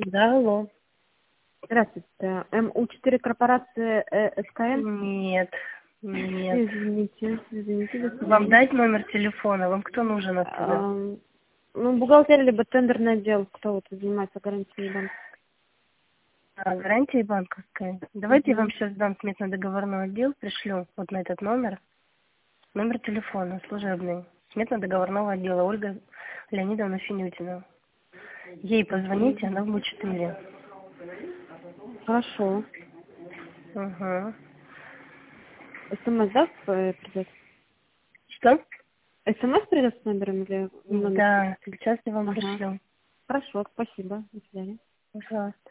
Да, алло. Здравствуйте. МУ4 корпорация СКН? Нет, нет. Извините, до Вам свидания. дать номер телефона? Вам кто нужен оттуда? Ну, бухгалтерия, либо тендерный отдел, кто вот занимается гарантией банка. Гарантия банковская. Давайте я вам сейчас дам сметно-договорной отдел, пришлю вот на этот номер. Номер телефона служебный. Сметно-договорного отдела Ольга Леонидовна Финютина. Ей позвоните, она в МУ4. Хорошо. Угу. СМС, да, придет? Что? СМС придет с номером или номер? Да, сейчас я вам Ага. пришлю. Хорошо, спасибо. До свидания. Пожалуйста.